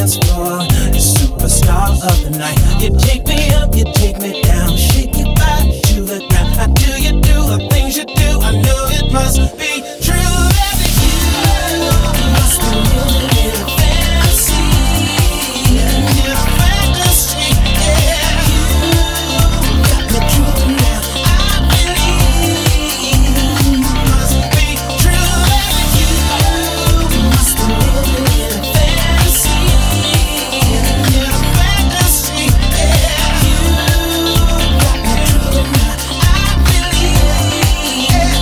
dance floor. You're superstar of the night. You take me up, you take me down. Shake your body to the ground. How do you do the things you do? I know it must be true that you must be living in a fantasy. In a fantasy, yeah. You got me drooling now. I believe must be true that you must be living in a fantasy. In a fantasy, yeah. You got me drooling now. I believe, yeah.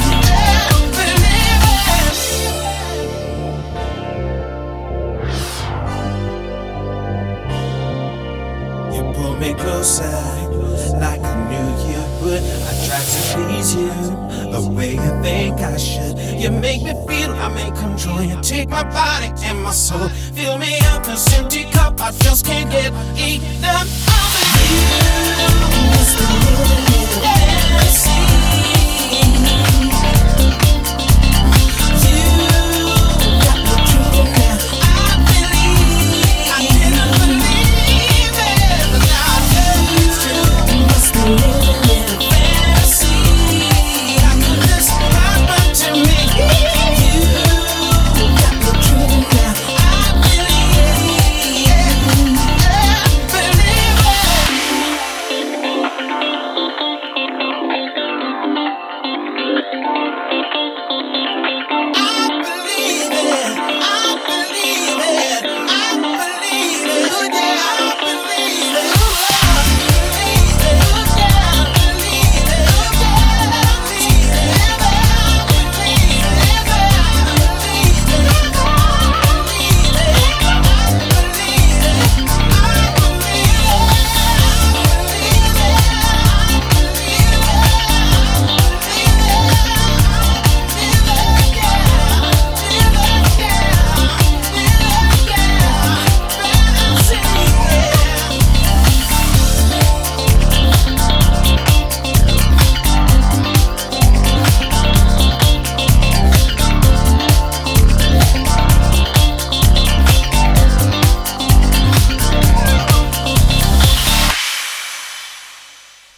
You pull me closer, like I knew you would. I tried to please you, the way you think I should. You make me feel I'm in control. You take my body and my soul. Fill me up this empty cup, I just can't get enough of you. Must be living in a fantasy.